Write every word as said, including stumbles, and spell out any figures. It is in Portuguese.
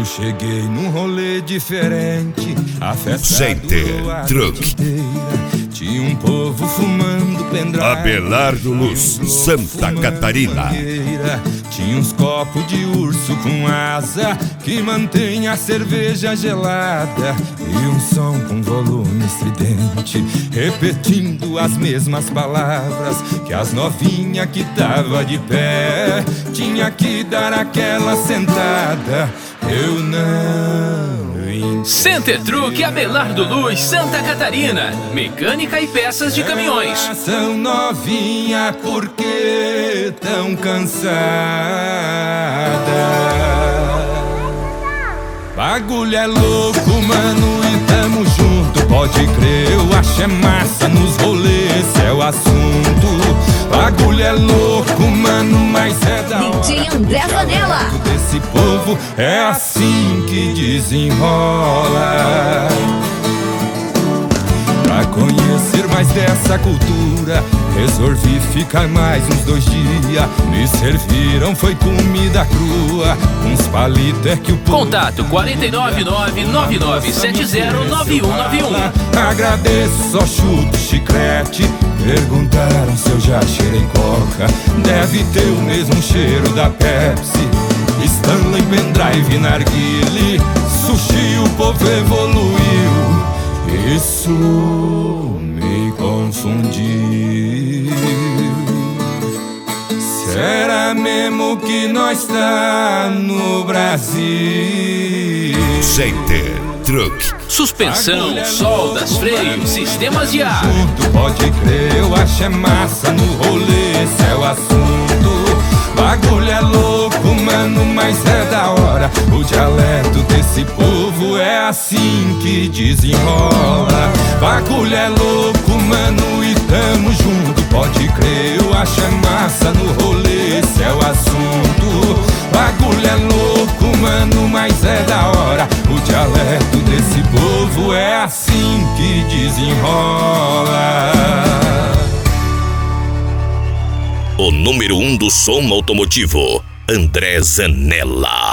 Eu cheguei num rolê diferente, a festa Center Truck. Tinha um povo fumando pendrive, Abelardo Luz, Santa Catarina. Tinha uns copos de urso com asa que mantém a cerveja gelada, e um som com volume estridente, repetindo as mesmas palavras que as novinhas que tava de pé tinha que dar aquela sentada. Eu não entendi. Center Truck Abelardo Luz, Santa Catarina. Mecânica e peças de caminhões. São novinha porque tão cansada. Bagulho é louco, mano, e tamo junto. Pode crer, eu acho é massa nos rolês, esse é o assunto. Bagulho é louco, mano, mas é da hora. D J André Vanella. Desse povo é assim que desenrola. Pra conhecer mais dessa cultura, resolvi ficar mais uns dois dias. Me serviram, foi comida crua, uns palitos é que o povo... Contato quatro nove nove, nove nove sete zero, nove um nove um. Agradeço, só chuto chiclete. Perguntaram se eu já cheirei coca. Deve ter o mesmo cheiro da Pepsi, Stanley, pendrive, narguile, sushi, o povo evoluiu. Isso me confundiu. Será mesmo que nós tá no Brasil? Center Truck. Suspensão, soldas, freios, sistemas de ar. Pode crer, eu acho é massa no rolê, esse é o assunto. Bagulho é louco, mano, mas é da hora. O dialeto desse povo é assim que desenrola. Bagulho é louco, mano, e tamo junto. Pode crer, eu acho é massa no rolê, esse é o assunto. Bagulho é louco, mano, mas é da hora. O dialeto desse povo é assim que desenrola. O número um do som automotivo, André Zanella.